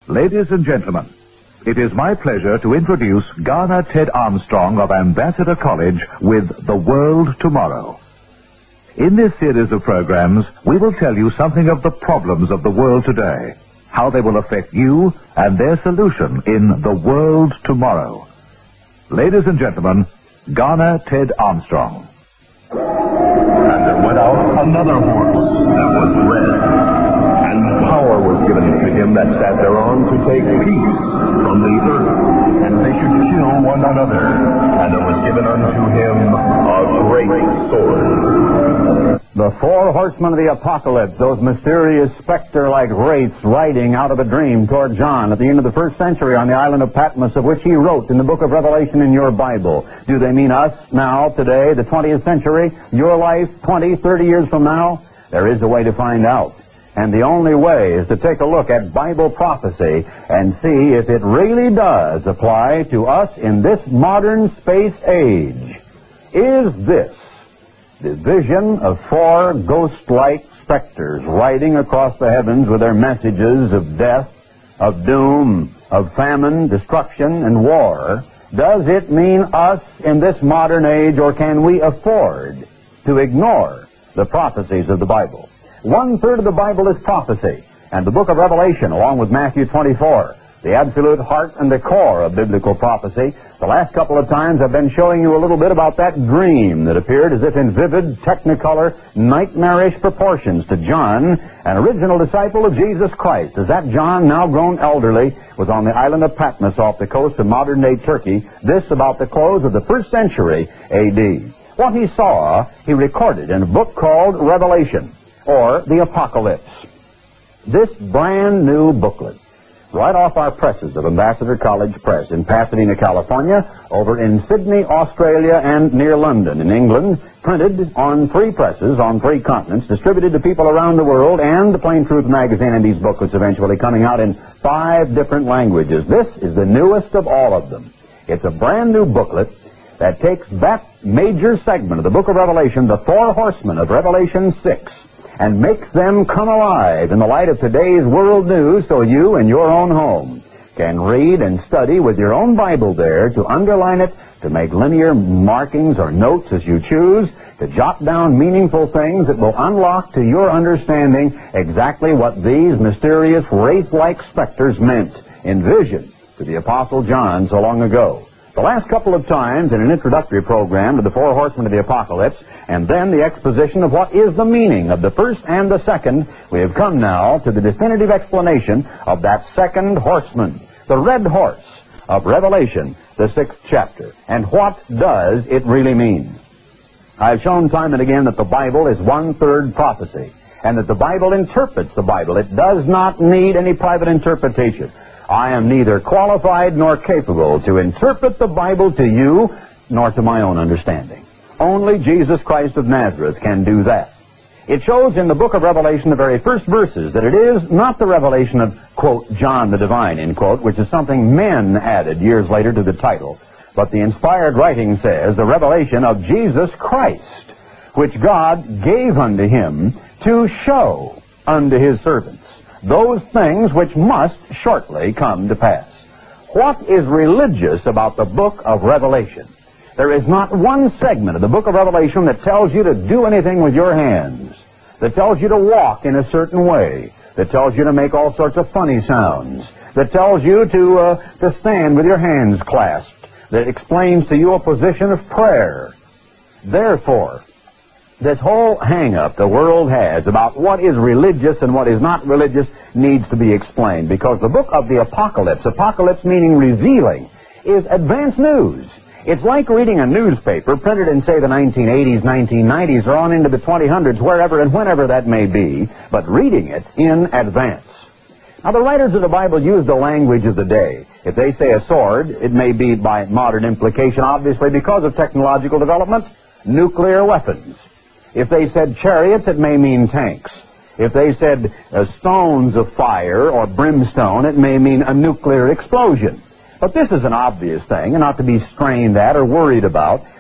Ladies and gentlemen, it is my pleasure to introduce Garner Ted Armstrong of Ambassador College with The World Tomorrow. In this series of programs, we will tell you something of the problems of the world today, how they will affect you, and their solution in The World Tomorrow. Ladies and gentlemen, Garner Ted Armstrong. And there went out another horse that was red, and power was given to him that sat thereon to take peace from the earth, and they should kill one another. And there was given unto him a great sword. The four horsemen of the apocalypse, those mysterious specter-like wraiths riding out of a dream toward John at the end of the first century on the island of Patmos, of which he wrote in the book of Revelation in your Bible. Do they mean us now, today, the 20th century, your life, 20, 30 years from now? There is a way to find out. And the only way is to take a look at Bible prophecy and see if it really does apply to us in this modern space age. Is this the vision of four ghost-like specters riding across the heavens with their messages of death, of doom, of famine, destruction, and war? Does it mean us in this modern age, or can we afford to ignore the prophecies of the Bible? 1/3 of the Bible is prophecy, and the book of Revelation, along with Matthew 24, the absolute heart and the core of biblical prophecy. The last couple of times I've been showing you a little bit about that dream that appeared as if in vivid, technicolor, nightmarish proportions to John, an original disciple of Jesus Christ, as that John, now grown elderly, was on the island of Patmos off the coast of modern-day Turkey, this about the close of the 1st century A.D. What he saw, he recorded in a book called Revelation, or the Apocalypse. This brand new booklet, right off our presses of Ambassador College Press in Pasadena, California, over in Sydney, Australia, and near London in England, printed on 3 presses on 3 continents, distributed to people around the world, and the Plain Truth magazine and these booklets eventually coming out in 5 different languages. This is the newest of all of them. It's a brand new booklet that takes that major segment of the book of Revelation, the 4 horsemen of Revelation 6, and makes them come alive in the light of today's world news, so you in your own home can read and study with your own Bible there, to underline it, to make linear markings or notes as you choose, to jot down meaningful things that will unlock to your understanding exactly what these mysterious wraith-like specters meant in vision to the Apostle John so long ago. The last couple of times in an introductory program to the 4 horsemen of the apocalypse, and then the exposition of what is the meaning of the first and the second, we have come now to the definitive explanation of that second horseman, the red horse of Revelation, the 6th chapter. And what does it really mean? I've shown time and again that the Bible is 1/3 prophecy, and that the Bible interprets the Bible. It does not need any private interpretation. I am neither qualified nor capable to interpret the Bible to you, nor to my own understanding. Only Jesus Christ of Nazareth can do that. It shows in the book of Revelation, the very first verses, that it is not the revelation of, quote, John the Divine, end quote, which is something men added years later to the title, but the inspired writing says the revelation of Jesus Christ, which God gave unto him to show unto his servants those things which must shortly come to pass. What is religious about the book of Revelation? There is not one segment of the book of Revelation that tells you to do anything with your hands, that tells you to walk in a certain way, that tells you to make all sorts of funny sounds, that tells you to stand with your hands clasped, that explains to you a position of prayer. Therefore, this whole hang-up the world has about what is religious and what is not religious needs to be explained, because the book of the Apocalypse, apocalypse meaning revealing, is advanced news. It's like reading a newspaper printed in, say, the 1980s, 1990s, or on into the 2000s, wherever and whenever that may be, but reading it in advance. Now, the writers of the Bible use the language of the day. If they say a sword, it may be by modern implication, obviously, because of technological development, nuclear weapons. If they said chariots, it may mean tanks. If they said stones of fire or brimstone, it may mean a nuclear explosion. But this is an obvious thing, and not to be strained at or worried about.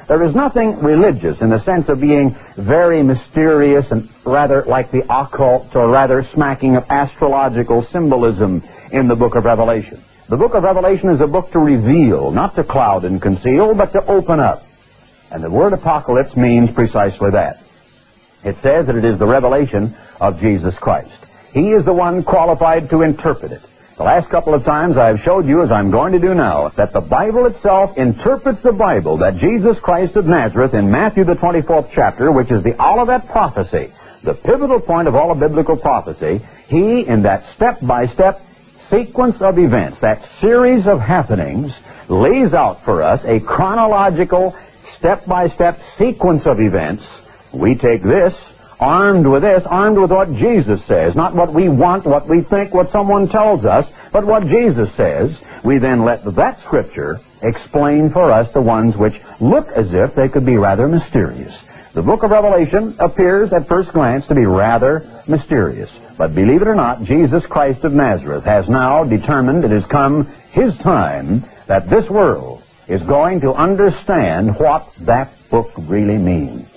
There is nothing religious in the sense of being very mysterious and rather like the occult, or rather smacking of astrological symbolism in the book of Revelation. The book of Revelation is a book to reveal, not to cloud and conceal, but to open up. And the word apocalypse means precisely that. It says that it is the revelation of Jesus Christ. He is the one qualified to interpret it. The last couple of times I've showed you, as I'm going to do now, that the Bible itself interprets the Bible, that Jesus Christ of Nazareth in Matthew the 24th chapter, which is the Olivet prophecy, the pivotal point of all of biblical prophecy, he, in that step-by-step sequence of events, that series of happenings, lays out for us a chronological, step-by-step sequence of events. We take this, armed with what Jesus says, not what we want, what we think, what someone tells us, but what Jesus says. We then let that Scripture explain for us the ones which look as if they could be rather mysterious. The book of Revelation appears at first glance to be rather mysterious. But believe it or not, Jesus Christ of Nazareth has now determined it has come his time that this world is going to understand what that book really means.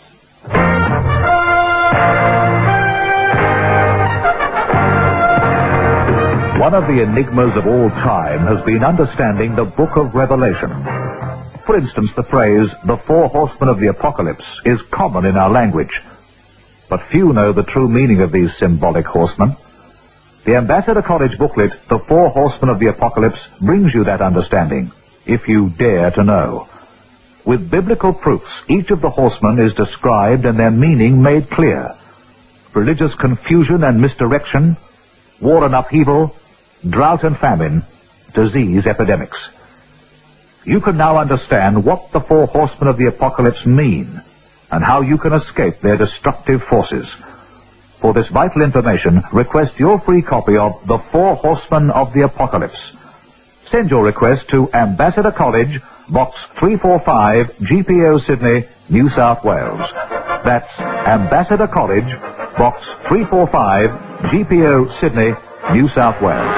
One of the enigmas of all time has been understanding the book of Revelation. For instance, the phrase, the four horsemen of the apocalypse, is common in our language. But few know the true meaning of these symbolic horsemen. The Ambassador College booklet, The Four Horsemen of the Apocalypse, brings you that understanding, if you dare to know. With biblical proofs, each of the horsemen is described and their meaning made clear. Religious confusion and misdirection, war and upheaval, drought and famine, disease epidemics. You can now understand what the four horsemen of the apocalypse mean and how you can escape their destructive forces. For this vital information, request your free copy of The Four Horsemen of the Apocalypse. Send your request to Ambassador College, Box 345, GPO Sydney, New South Wales. That's Ambassador College, Box 345, GPO Sydney, New South Wales.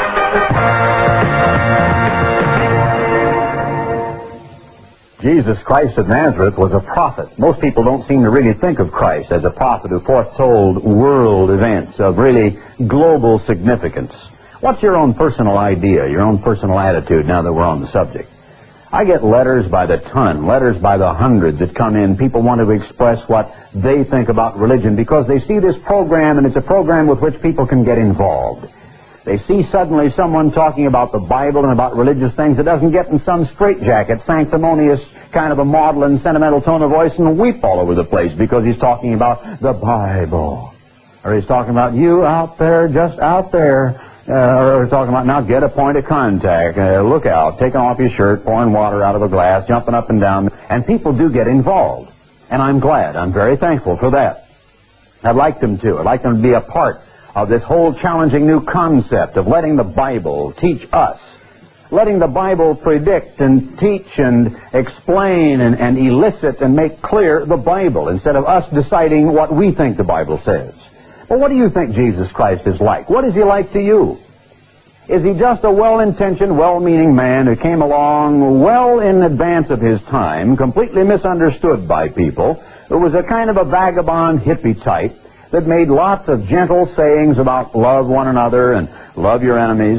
Jesus Christ of Nazareth was a prophet. Most people don't seem to really think of Christ as a prophet who foretold world events of really global significance. What's your own personal idea, your own personal attitude now that we're on the subject? I get letters by the ton, letters by the hundreds that come in. People want to express what they think about religion because they see this program, and it's a program with which people can get involved. They see suddenly someone talking about the Bible and about religious things that doesn't get in some straitjacket, sanctimonious kind of a maudlin, sentimental tone of voice and weep all over the place because he's talking about the Bible. Or he's talking about you out there, just out there. Or he's talking about, now get a point of contact. Look out, taking off your shirt, pouring water out of a glass, jumping up and down. And people do get involved. And I'm glad. I'm very thankful for that. I'd like them to. I'd like them to be a part of this whole challenging new concept of letting the Bible teach us, letting the Bible predict and teach and explain and elicit and make clear the Bible instead of us deciding what we think the Bible says. Well, what do you think Jesus Christ is like? What is he like to you? Is he just a well-intentioned, well-meaning man who came along well in advance of his time, completely misunderstood by people, who was a kind of a vagabond hippie type, that made lots of gentle sayings about love one another and love your enemies?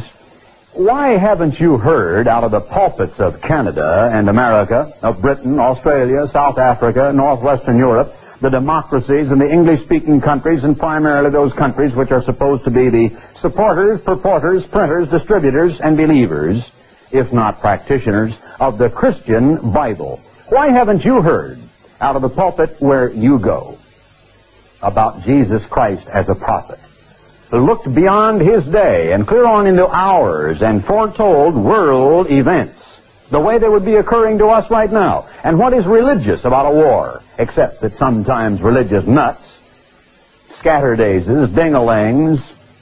Why haven't you heard out of the pulpits of Canada and America, of Britain, Australia, South Africa, Northwestern Europe, the democracies and the English-speaking countries, and primarily those countries which are supposed to be the supporters, purporters, printers, distributors, and believers, if not practitioners, of the Christian Bible? Why haven't you heard out of the pulpit where you go about Jesus Christ as a prophet, who looked beyond his day and clear on into ours and foretold world events the way they would be occurring to us right now? And what is religious about a war, except that sometimes religious nuts, scatterdazes, ding-a-lings,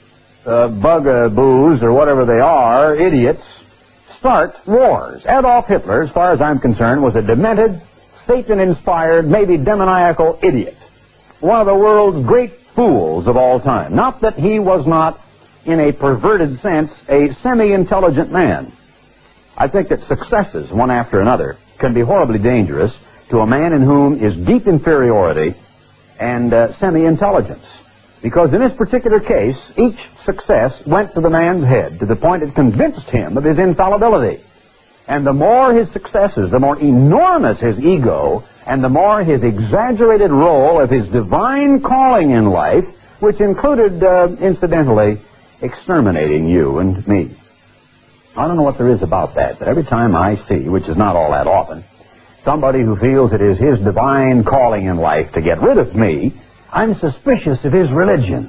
bugaboos, or whatever they are, idiots, start wars. Adolf Hitler, as far as I'm concerned, was a demented, Satan-inspired, maybe demoniacal idiot. One of the world's great fools of all time. Not that he was not, in a perverted sense, a semi-intelligent man. I think that successes, one after another, can be horribly dangerous to to a man in whom is deep inferiority and semi-intelligence. Because in this particular case, each success went to the man's head to the point it convinced him of his infallibility. And the more his successes, the more enormous his ego, and the more his exaggerated role of his divine calling in life, which included, incidentally, exterminating you and me. I don't know what there is about that, but every time I see, which is not all that often, somebody who feels it is his divine calling in life to get rid of me, I'm suspicious of his religion.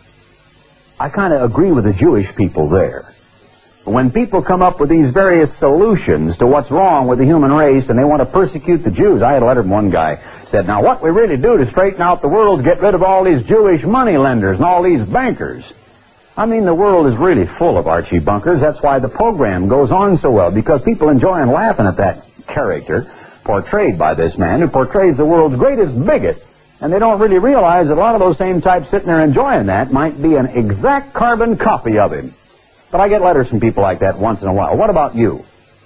I kind of agree with the Jewish people there. When people come up with these various solutions to what's wrong with the human race and they want to persecute the Jews, I had a letter from one guy said, now what we really do to straighten out the world is get rid of all these Jewish money lenders and all these bankers. I mean, the world is really full of Archie Bunkers. That's why the program goes on so well, because people enjoy and laughing at that character portrayed by this man who portrays the world's greatest bigot. And they don't really realize that a lot of those same types sitting there enjoying that might be an exact carbon copy of him. But I get letters from people like that once in a while. What about you?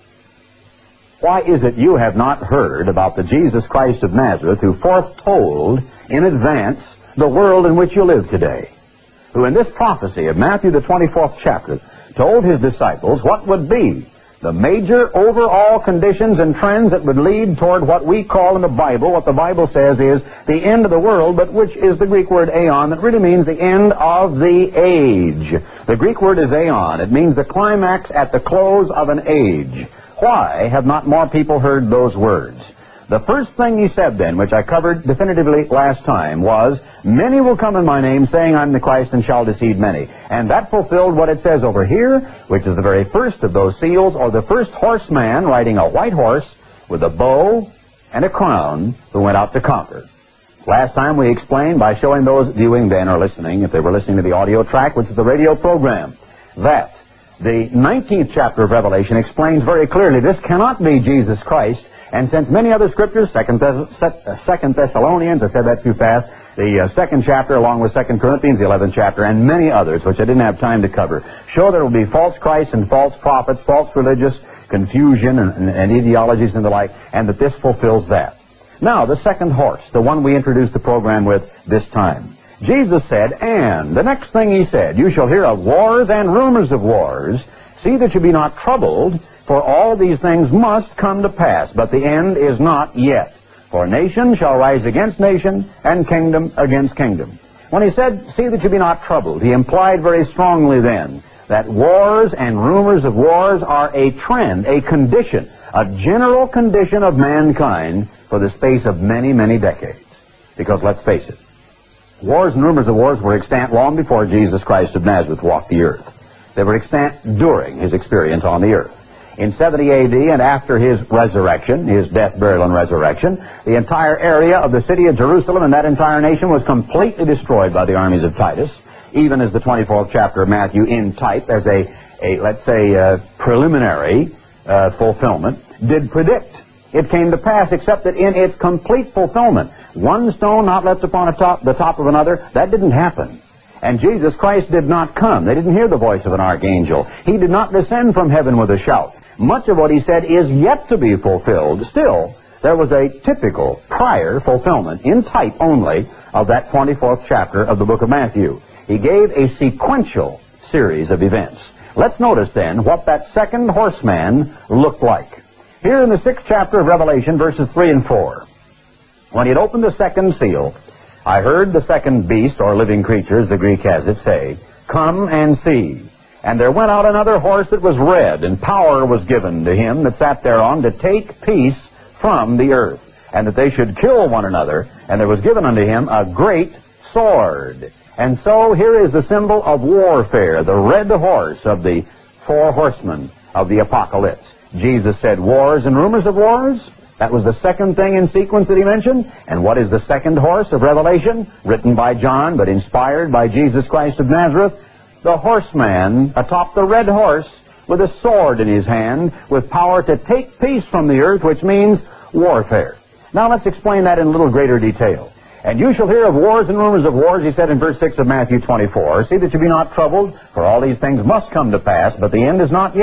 Why is it you have not heard about the Jesus Christ of Nazareth who foretold in advance the world in which you live today? Who in this prophecy of Matthew the 24th chapter told his disciples what would be the major overall conditions and trends that would lead toward what we call in the Bible, what the Bible says is the end of the world, but which is the Greek word aeon, that really means the end of the age. The Greek word is aeon. It means the climax at the close of an age. Why have not more people heard those words? The first thing he said then, which I covered definitively last time, was, many will come in my name, saying I'm the Christ, and shall deceive many. And that fulfilled what it says over here, which is the very first of those seals, or the first horseman riding a white horse with a bow and a crown who went out to conquer. Last time we explained, by showing those viewing then or listening, if they were listening to the audio track, which is the radio program, that the 19th chapter of Revelation explains very clearly this cannot be Jesus Christ. And since many other scriptures, Second Thessalonians, I said that too fast, the second chapter along with 2 Corinthians, the 11th chapter, and many others, which I didn't have time to cover, show there will be false Christs and false prophets, false religious confusion and ideologies and the like, and that this fulfills that. Now, the second horse, the one we introduced the program with this time. Jesus said, and the next thing he said, you shall hear of wars and rumors of wars. See that you be not troubled, for all these things must come to pass, but the end is not yet. For nation shall rise against nation, and kingdom against kingdom. When he said, see that you be not troubled, he implied very strongly then that wars and rumors of wars are a trend, a condition, a general condition of mankind for the space of many, many decades. Because let's face it, wars and rumors of wars were extant long before Jesus Christ of Nazareth walked the earth. They were extant during his experience on the earth. In 70 AD and after his resurrection, his death, burial, and resurrection, the entire area of the city of Jerusalem and that entire nation was completely destroyed by the armies of Titus, even as the 24th chapter of Matthew in type as let's say, preliminary fulfillment did predict. It came to pass, except that in its complete fulfillment, one stone not left upon the top of another, that didn't happen. And Jesus Christ did not come. They didn't hear the voice of an archangel. He did not descend from heaven with a shout. Much of what he said is yet to be fulfilled. Still, there was a typical prior fulfillment, in type only, of that 24th chapter of the book of Matthew. He gave a sequential series of events. Let's notice then what that second horseman looked like. Here in the 6th chapter of Revelation, verses 3 and 4. When he had opened the second seal, I heard the second beast, or living creature, as the Greek has it, say, come and see. And there went out another horse that was red, and power was given to him that sat thereon to take peace from the earth, and that they should kill one another. And there was given unto him a great sword. And so here is the symbol of warfare, the red horse of the four horsemen of the apocalypse. Jesus said wars and rumors of wars. That was the second thing in sequence that he mentioned. And what is the second horse of Revelation? Written by John, but inspired by Jesus Christ of Nazareth. The horseman atop the red horse with a sword in his hand with power to take peace from the earth, which means warfare. Now let's explain that in a little greater detail. And you shall hear of wars and rumors of wars, he said in verse 6 of Matthew 24. See that you be not troubled, for all these things must come to pass, but the end is not yet.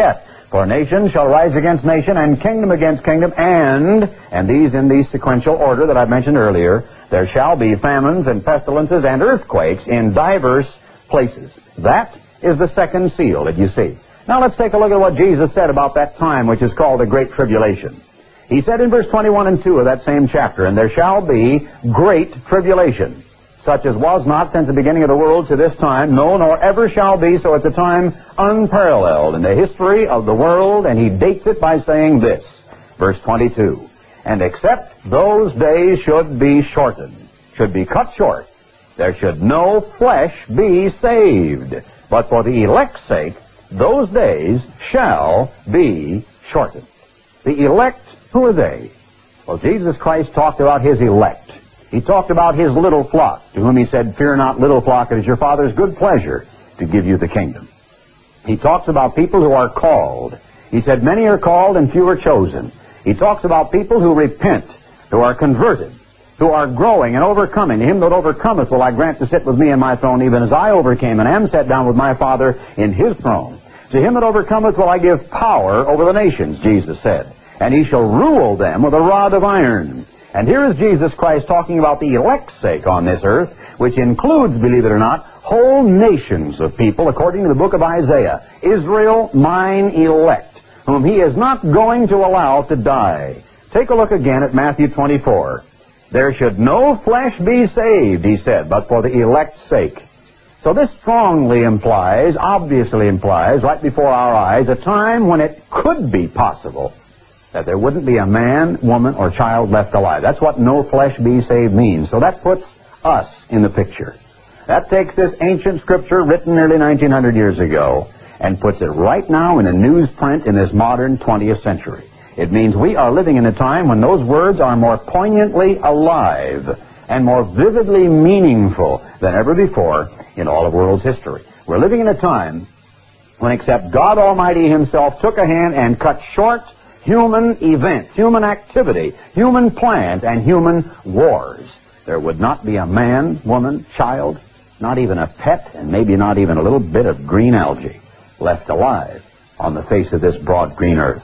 For nation shall rise against nation, and kingdom against kingdom, and these in the sequential order that I mentioned earlier, there shall be famines and pestilences and earthquakes in diverse places. That is the second seal that you see. Now let's take a look at what Jesus said about that time, which is called the Great Tribulation. He said in verse 21 and 2 of that same chapter, and there shall be great tribulation, such as was not since the beginning of the world to this time, no, nor ever shall be, so it's a time unparalleled in the history of the world, and he dates it by saying this, verse 22, and except those days should be shortened, should be cut short, there should no flesh be saved, but for the elect's sake, those days shall be shortened. The elect, who are they? Well, Jesus Christ talked about his elect. He talked about his little flock, to whom he said, fear not, little flock, it is your Father's good pleasure to give you the kingdom. He talks about people who are called. He said, many are called and few are chosen. He talks about people who repent, who are converted, who are growing and overcoming. To him that overcometh will I grant to sit with me in my throne, even as I overcame and am set down with my Father in his throne. To him that overcometh will I give power over the nations, Jesus said, and he shall rule them with a rod of iron. And here is Jesus Christ talking about the elect's sake on this earth, which includes, believe it or not, whole nations of people, according to the book of Isaiah. Israel, mine elect, whom he is not going to allow to die. Take a look again at Matthew 24. There should no flesh be saved, he said, but for the elect's sake. So this strongly implies, obviously implies, right before our eyes, a time when it could be possible that there wouldn't be a man, woman, or child left alive. That's what no flesh be saved means. So that puts us in the picture. That takes this ancient scripture written nearly 1900 years ago and puts it right now in a newsprint in this modern 20th century. It means we are living in a time when those words are more poignantly alive and more vividly meaningful than ever before in all of the world's history. We're living in a time when except God Almighty himself took a hand and cut short human events, human activity, human plans, and human wars, there would not be a man, woman, child, not even a pet, and maybe not even a little bit of green algae left alive on the face of this broad green earth.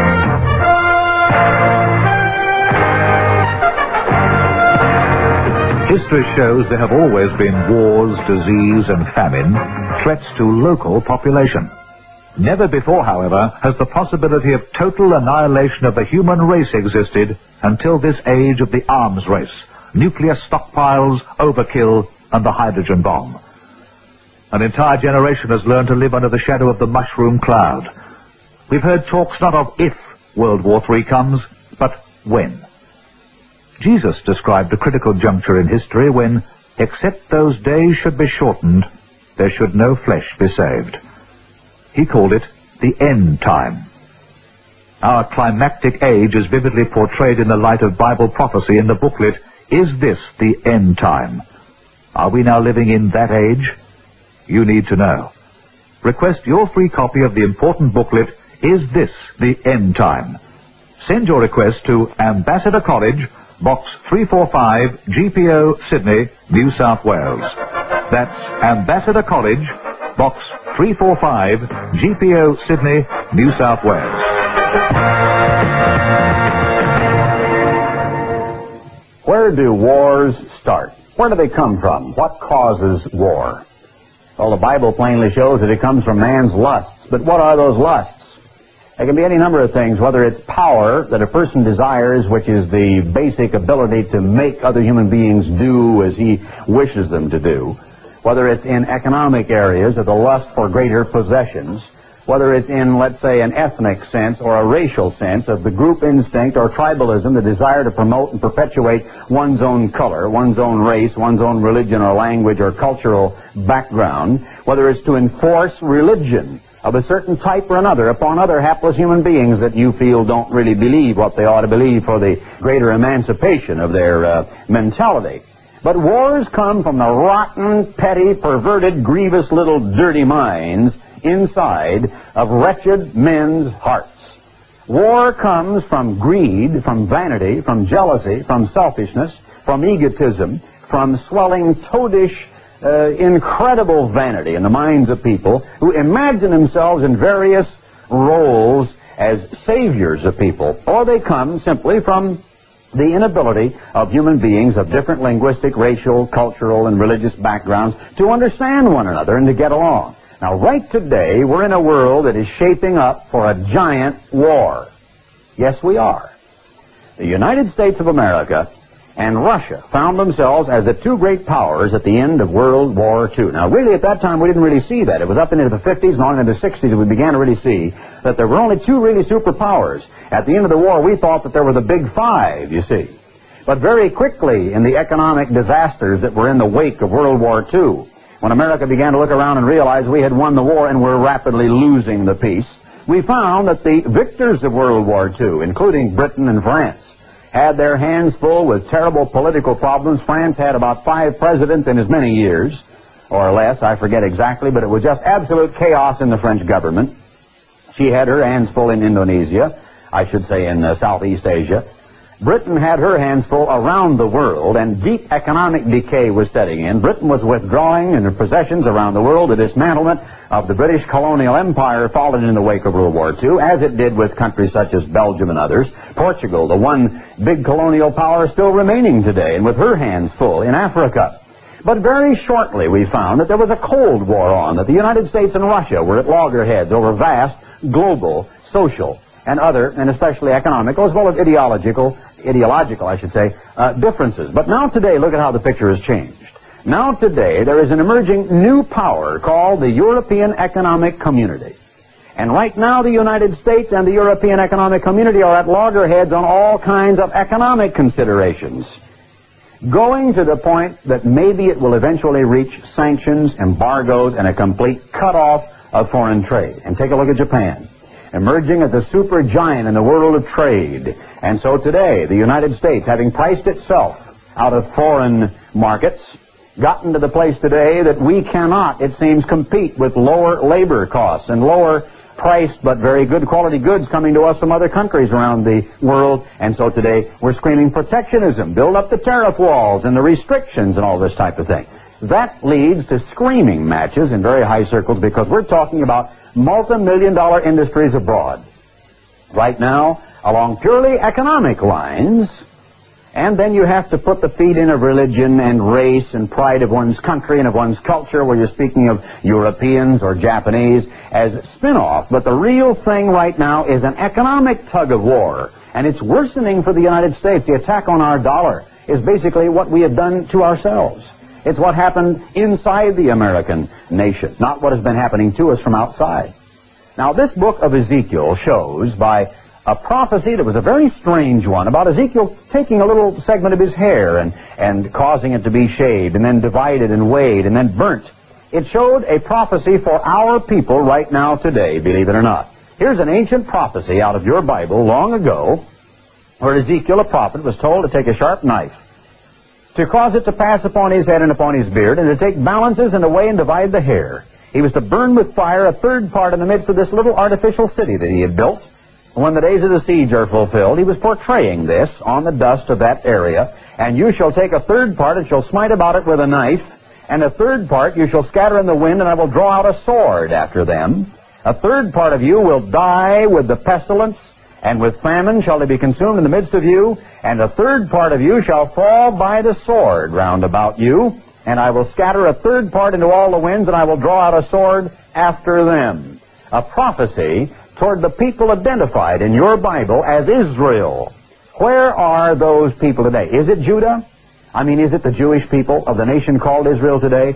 History shows there have always been wars, disease, and famine, threats to local population. Never before, however, has the possibility of total annihilation of the human race existed until this age of the arms race, nuclear stockpiles, overkill, and the hydrogen bomb. An entire generation has learned to live under the shadow of the mushroom cloud. We've heard talks not of if World War III comes, but when. Jesus described a critical juncture in history when, except those days should be shortened, there should no flesh be saved. He called it the end time. Our climactic age is vividly portrayed in the light of Bible prophecy in the booklet, Is This the End Time? Are we now living in that age? You need to know. Request your free copy of the important booklet, Is This the End Time? Send your request to Ambassador College, Box 345, GPO, Sydney, New South Wales. That's Ambassador College, Box 345, GPO, Sydney, New South Wales. Where do wars start? Where do they come from? What causes war? Well, the Bible plainly shows that it comes from man's lusts. But what are those lusts? It can be any number of things, whether it's power that a person desires, which is the basic ability to make other human beings do as he wishes them to do, whether it's in economic areas of the lust for greater possessions, whether it's in, let's say, an ethnic sense or a racial sense of the group instinct or tribalism, the desire to promote and perpetuate one's own color, one's own race, one's own religion or language or cultural background, whether it's to enforce religion of a certain type or another upon other hapless human beings that you feel don't really believe what they ought to believe for the greater emancipation of their mentality. But wars come from the rotten, petty, perverted, grievous little dirty minds inside of wretched men's hearts. War comes from greed, from vanity, from jealousy, from selfishness, from egotism, from swelling, toadish, incredible vanity in the minds of people who imagine themselves in various roles as saviors of people, or they come simply from the inability of human beings of different linguistic, racial, cultural, and religious backgrounds to understand one another and to get along. Now, right today, we're in a world that is shaping up for a giant war. Yes, we are. The United States of America and Russia found themselves as the two great powers at the end of World War II. Now, really, at that time, we didn't really see that. It was up into the 50s and on into the 60s that we began to really see that there were only two really superpowers. At the end of the war, we thought that there were the big five, you see. But very quickly, in the economic disasters that were in the wake of World War II, when America began to look around and realize we had won the war and were rapidly losing the peace, we found that the victors of World War II, including Britain and France, had their hands full with terrible political problems. France had about 5 presidents in as many years, or less, I forget exactly, but it was just absolute chaos in the French government. She had her hands full in Indonesia, I should say in Southeast Asia. Britain had her hands full around the world, and deep economic decay was setting in. Britain was withdrawing in her possessions around the world. The dismantlement of the British colonial empire followed in the wake of World War II, as it did with countries such as Belgium and others. Portugal, the one big colonial power, still remaining today, and with her hands full in Africa. But very shortly we found that there was a Cold War on, that the United States and Russia were at loggerheads over vast global, social, and other, and especially economical, as well as ideological, differences. But now today, look at how the picture has changed. Now today, there is an emerging new power called the European Economic Community. And right now, the United States and the European Economic Community are at loggerheads on all kinds of economic considerations, going to the point that maybe it will eventually reach sanctions, embargoes, and a complete cutoff of foreign trade. And take a look at Japan, emerging as a super giant in the world of trade. And so today, the United States, having priced itself out of foreign markets, gotten to the place today that we cannot, it seems, compete with lower labor costs and lower priced but very good quality goods coming to us from other countries around the world. And so today, we're screaming protectionism, build up the tariff walls and the restrictions and all this type of thing. That leads to screaming matches in very high circles, because we're talking about multi-million-dollar industries abroad right now along purely economic lines, and then you have to put the feet in of religion and race and pride of one's country and of one's culture, where you're speaking of Europeans or Japanese as spin-off. But the real thing right now is an economic tug-of-war, and it's worsening for the United States. The attack on our dollar is basically what we have done to ourselves. It's what happened inside the American nation, not what has been happening to us from outside. Now, this book of Ezekiel shows by a prophecy that was a very strange one about Ezekiel taking a little segment of his hair and causing it to be shaved and then divided and weighed and then burnt. It showed a prophecy for our people right now today, believe it or not. Here's an ancient prophecy out of your Bible long ago, where Ezekiel, a prophet, was told to take a sharp knife, to cause it to pass upon his head and upon his beard, and to take balances and to weigh and divide the hair. He was to burn with fire a third part in the midst of this little artificial city that he had built. When the days of the siege are fulfilled, he was portraying this on the dust of that area. And you shall take a third part and shall smite about it with a knife, and a third part you shall scatter in the wind, and I will draw out a sword after them. A third part of you will die with the pestilence, and with famine shall they be consumed in the midst of you, and a third part of you shall fall by the sword round about you, and I will scatter a third part into all the winds, and I will draw out a sword after them. A prophecy toward the people identified in your Bible as Israel. Where are those people today? Is it Judah? I mean, is it the Jewish people of the nation called Israel today?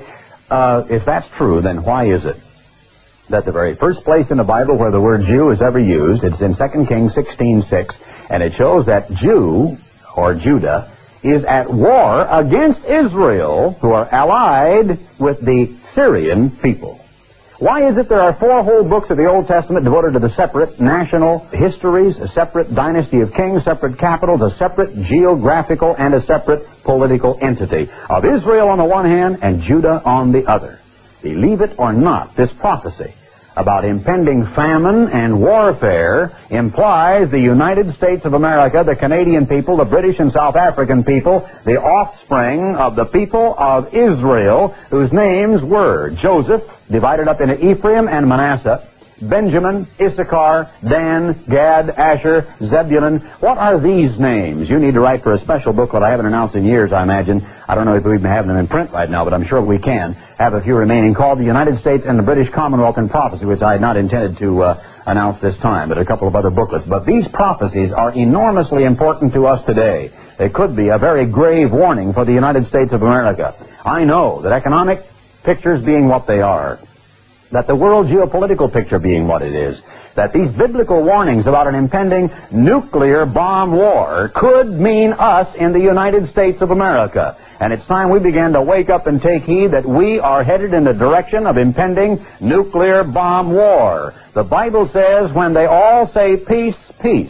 If that's true, then why is it that the very first place in the Bible where the word Jew is ever used, it's in 2 Kings 16:6, and it shows that Jew, or Judah, is at war against Israel, who are allied with the Syrian people. Why is it there are 4 whole books of the Old Testament devoted to the separate national histories, a separate dynasty of kings, separate capitals, a separate geographical and a separate political entity of Israel on the one hand and Judah on the other? Believe it or not, this prophecy about impending famine and warfare implies the United States of America, the Canadian people, the British and South African people, the offspring of the people of Israel, whose names were Joseph, divided up into Ephraim and Manasseh, Benjamin, Issachar, Dan, Gad, Asher, Zebulun. What are these names? You need to write for a special booklet. I haven't announced in years, I imagine. I don't know if we even have them in print right now, but I'm sure we can have a few remaining, called The United States and the British Commonwealth in Prophecy, which I had not intended to announce this time, but a couple of other booklets. But these prophecies are enormously important to us today. They could be a very grave warning for the United States of America. I know that economic pictures being what they are, that the world geopolitical picture being what it is, that these biblical warnings about an impending nuclear bomb war could mean us in the United States of America. And it's time we began to wake up and take heed that we are headed in the direction of impending nuclear bomb war. The Bible says when they all say peace, peace,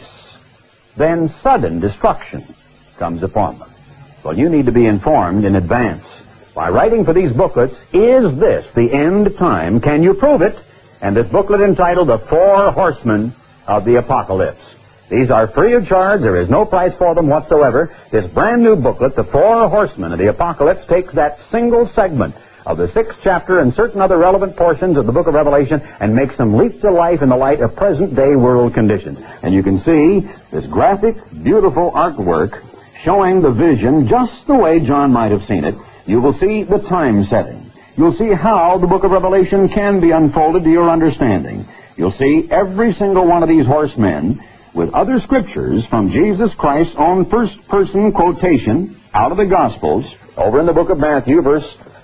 then sudden destruction comes upon them. Well, you need to be informed in advance. By writing for these booklets, is this the end time? Can you prove it? And this booklet entitled The Four Horsemen of the Apocalypse. These are free of charge. There is no price for them whatsoever. This brand new booklet, The Four Horsemen of the Apocalypse, takes that single segment of the 6th chapter and certain other relevant portions of the book of Revelation and makes them leap to life in the light of present-day world conditions. And you can see this graphic, beautiful artwork showing the vision just the way John might have seen it. You will see the time setting. You'll see how the book of Revelation can be unfolded to your understanding. You'll see every single one of these horsemen with other scriptures from Jesus Christ's own first-person quotation out of the Gospels over in the book of Matthew, the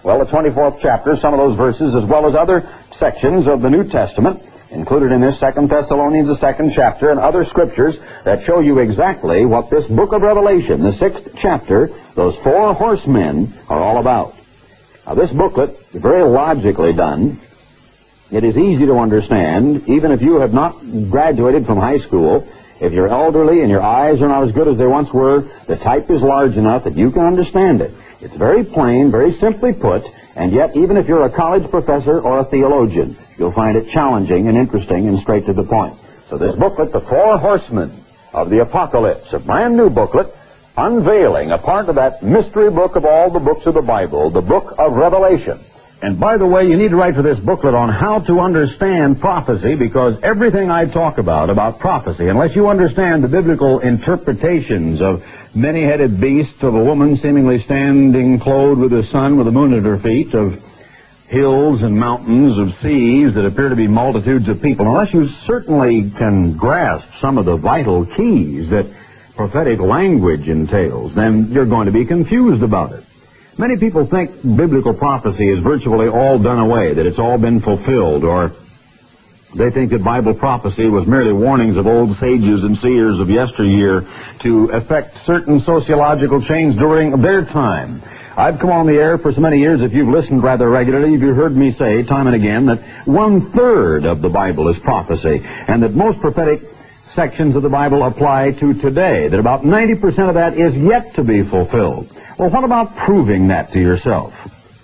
24th chapter, some of those verses, as well as other sections of the New Testament, included in this 2 Thessalonians, the 2nd chapter, and other scriptures that show you exactly what this book of Revelation, the 6th chapter, those four horsemen, are all about. Now, this booklet is very logically done. It is easy to understand, even if you have not graduated from high school. If you're elderly and your eyes are not as good as they once were, the type is large enough that you can understand it. It's very plain, very simply put, and yet even if you're a college professor or a theologian, you'll find it challenging and interesting and straight to the point. So this booklet, The Four Horsemen of the Apocalypse, a brand new booklet unveiling a part of that mystery book of all the books of the Bible, the book of Revelation. And by the way, you need to write for this booklet on how to understand prophecy, because everything I talk about prophecy, unless you understand the biblical interpretations of many-headed beasts, of a woman seemingly standing clothed with the sun with the moon at her feet, of hills and mountains, of seas that appear to be multitudes of people, unless you certainly can grasp some of the vital keys that prophetic language entails, then you're going to be confused about it. Many people think biblical prophecy is virtually all done away, that it's all been fulfilled, or they think that Bible prophecy was merely warnings of old sages and seers of yesteryear to effect certain sociological change during their time. I've come on the air for so many years, if you've listened rather regularly, you've heard me say time and again that 1/3 of the Bible is prophecy, and that most prophetic sections of the Bible apply to today, that about 90% of that is yet to be fulfilled. Well, what about proving that to yourself?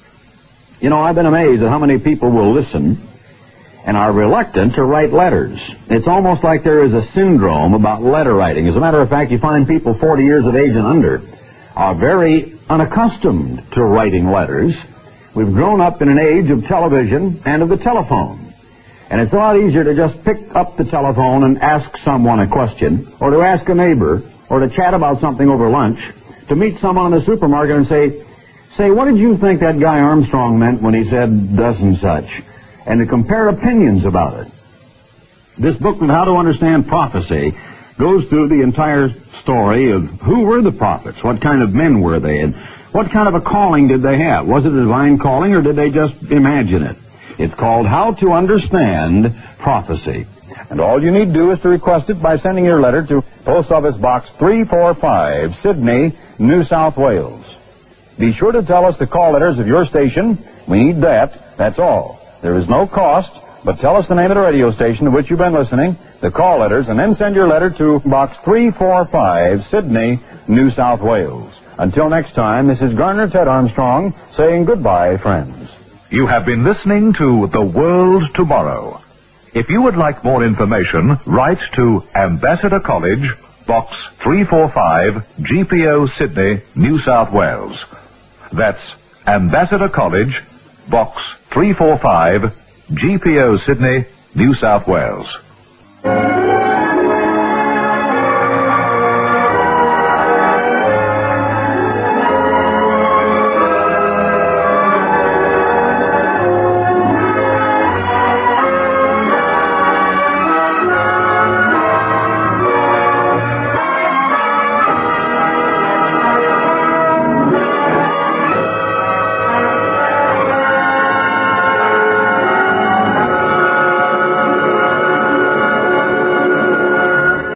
You know, I've been amazed at how many people will listen and are reluctant to write letters. It's almost like there is a syndrome about letter writing. As a matter of fact, you find people 40 years of age and under are very unaccustomed to writing letters. We've grown up in an age of television and of the telephone. And it's a lot easier to just pick up the telephone and ask someone a question, or to ask a neighbor, or to chat about something over lunch, to meet someone in the supermarket and say, what did you think that guy Armstrong meant when he said thus and such? And to compare opinions about it. This book on how to understand prophecy goes through the entire story of who were the prophets, what kind of men were they, and what kind of a calling did they have? Was it a divine calling, or did they just imagine it? It's called How to Understand Prophecy. And all you need to do is to request it by sending your letter to Post Office Box 345, Sydney, New South Wales. Be sure to tell us the call letters of your station. We need that. That's all. There is no cost, but tell us the name of the radio station to which you've been listening, the call letters, and then send your letter to Box 345, Sydney, New South Wales. Until next time, this is Garner Ted Armstrong saying goodbye, friends. You have been listening to The World Tomorrow. If you would like more information, write to Ambassador College, Box 345, GPO, Sydney, New South Wales. That's Ambassador College, Box 345, GPO, Sydney, New South Wales.